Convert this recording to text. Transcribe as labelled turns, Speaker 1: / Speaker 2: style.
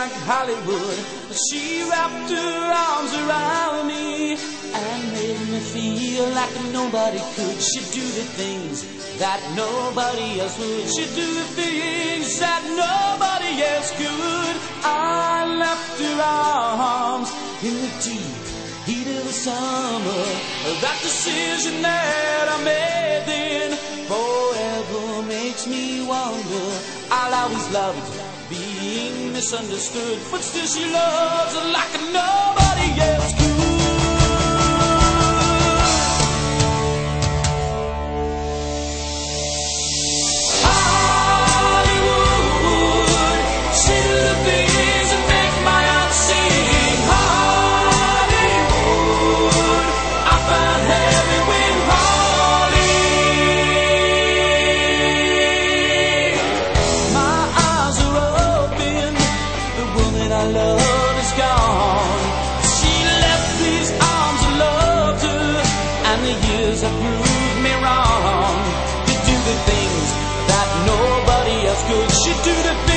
Speaker 1: like Hollywood. She wrapped her arms around me and made me feel like nobody could. She'd do the things that nobody else would. She'd do the things that nobody else could. I left her arms in the deep heat of the summer. That decision that I made then forever makes me wonder. I'll always love being misunderstood, but still she loves her like nobody else could. I love is gone. She left these arms and loved her, and the years have proved me wrong. To do the things that nobody else could. She do the